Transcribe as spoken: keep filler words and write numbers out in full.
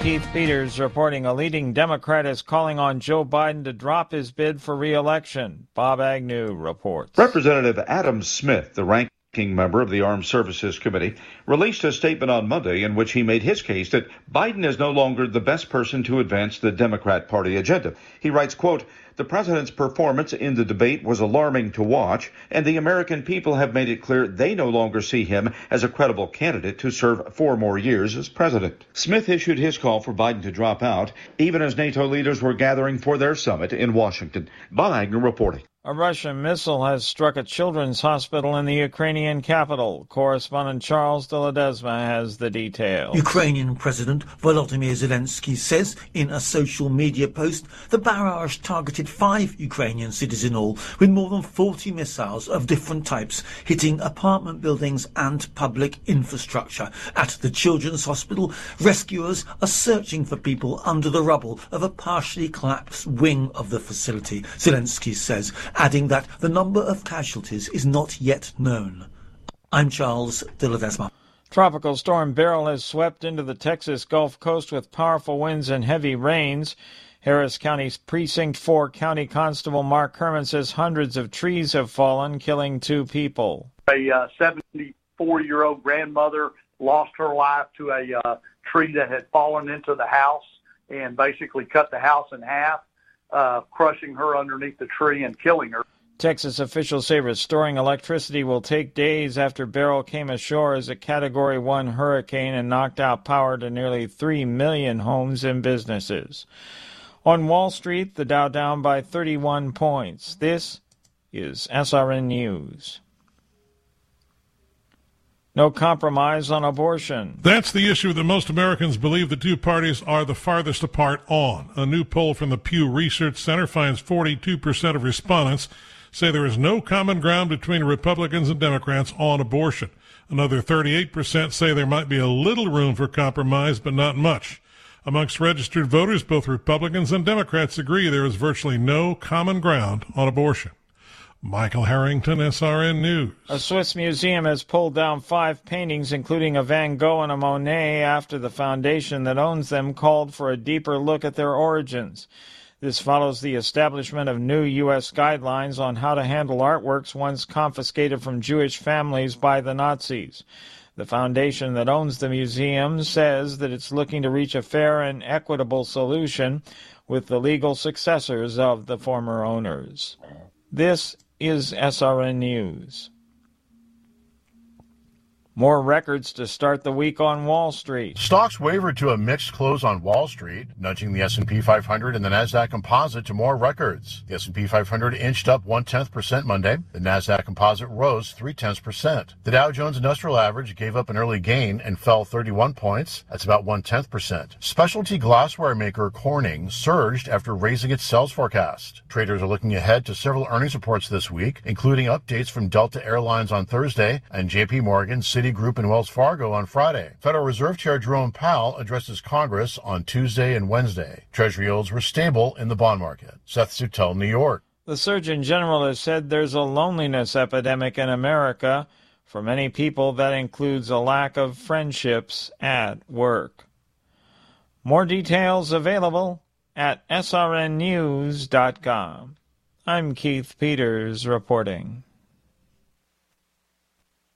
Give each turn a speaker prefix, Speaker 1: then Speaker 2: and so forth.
Speaker 1: Keith Peters reporting a leading Democrat is calling on Joe Biden to drop his bid for re-election. Bob Agnew reports.
Speaker 2: Representative Adam Smith, the ranking member of the Armed Services Committee, released a statement on Monday in which he made his case that Biden is no longer the best person to advance the Democrat Party agenda. He writes, quote, "The president's performance in the debate was alarming to watch, and the American people have made it clear they no longer see him as a credible candidate to serve four more years as president." Smith issued his call for Biden to drop out, even as NATO leaders were gathering for their summit in Washington. Bob Agnew reporting.
Speaker 1: A Russian missile has struck a children's hospital in the Ukrainian capital. Correspondent Charles de Ledesma has the details.
Speaker 3: Ukrainian President Volodymyr Zelensky says in a social media post the barrage targeted five Ukrainian cities in all, with more than forty missiles of different types hitting apartment buildings and public infrastructure. At the children's hospital, rescuers are searching for people under the rubble of a partially collapsed wing of the facility, Zelensky says, adding that the number of casualties is not yet known. I'm Charles de Ledesma.
Speaker 1: Tropical storm Beryl has swept into the Texas Gulf Coast with powerful winds and heavy rains. Harris County's Precinct four County Constable Mark Herman says hundreds of trees have fallen, killing two people.
Speaker 4: A uh, seventy-four-year-old grandmother lost her life to a uh, tree that had fallen into the house and basically cut the house in half. Uh, crushing her underneath the tree and killing her.
Speaker 1: Texas officials say restoring electricity will take days after Beryl came ashore as a Category one hurricane and knocked out power to nearly three million homes and businesses. On Wall Street, the Dow down by thirty-one points. This is S R N News. No compromise on abortion.
Speaker 5: That's the issue that most Americans believe the two parties are the farthest apart on. A new poll from the Pew Research Center finds forty-two percent of respondents say there is no common ground between Republicans and Democrats on abortion. Another thirty-eight percent say there might be a little room for compromise, but not much. Amongst registered voters, both Republicans and Democrats agree there is virtually no common ground on abortion. Michael Harrington, S R N News.
Speaker 1: A Swiss museum has pulled down five paintings, including a Van Gogh and a Monet, after the foundation that owns them called for a deeper look at their origins. This follows the establishment of new U S guidelines on how to handle artworks once confiscated from Jewish families by the Nazis. The foundation that owns the museum says that it's looking to reach a fair and equitable solution with the legal successors of the former owners. This is S R N News. More records to start the week on Wall Street.
Speaker 6: Stocks wavered to a mixed close on Wall Street, nudging the S and P five hundred and the NASDAQ Composite to more records. The S and P five hundred inched up one-tenth percent Monday. The NASDAQ Composite rose three-tenths percent. The Dow Jones Industrial Average gave up an early gain and fell thirty-one points. That's about one-tenth percent. Specialty glassware maker Corning surged after raising its sales forecast. Traders are looking ahead to several earnings reports this week, including updates from Delta Airlines on Thursday and J P Morgan, Citi Group and Wells Fargo on Friday. Federal Reserve Chair Jerome Powell addresses Congress on Tuesday and Wednesday. Treasury yields were stable in the bond market. Seth Sutel, New York.
Speaker 1: The Surgeon General has said there's a loneliness epidemic in America. For many people, that includes a lack of friendships at work. More details available at S R N news dot com. I'm Keith Peters reporting.